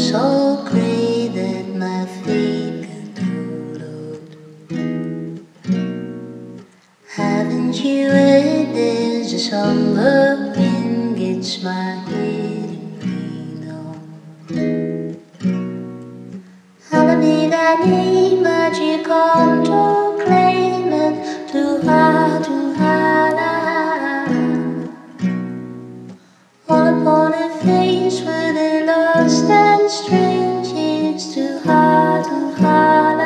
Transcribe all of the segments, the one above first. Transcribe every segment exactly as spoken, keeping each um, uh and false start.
so great that my feet got cold. Haven't you heard there's a summer wind gets my head in rain on? I'll be that name, but you come to claim it too hard, too hard. All upon a face where the lost and strange is too hard, too hard.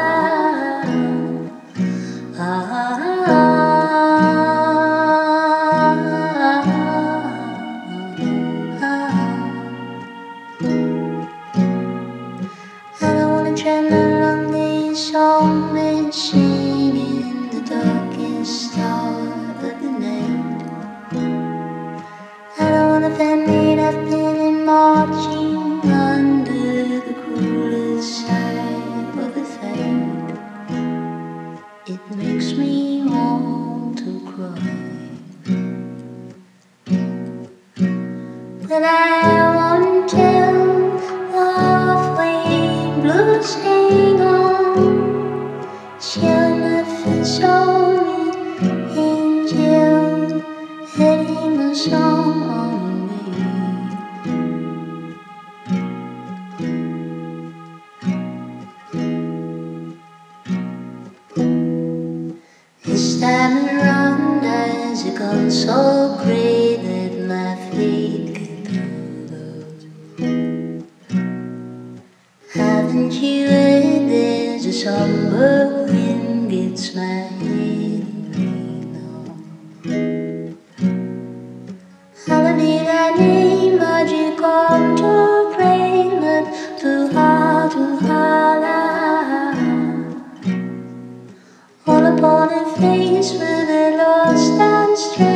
Ah, ah, ah, ah. I don't wanna travel along this song machine in the darkest hour of the night. I don't want a family I've been in marching under the cruelest side of the fate. It makes me want to cry, but I won't tell the halfway blues hang on. She'll never show me angel heading a song on me. This time around has gone so great that my feet can hold. Haven't you heard there's a summer wind gets my head in on? I'll be that name, but you come to claim it too hard, too hard. All upon a face with a lost and strange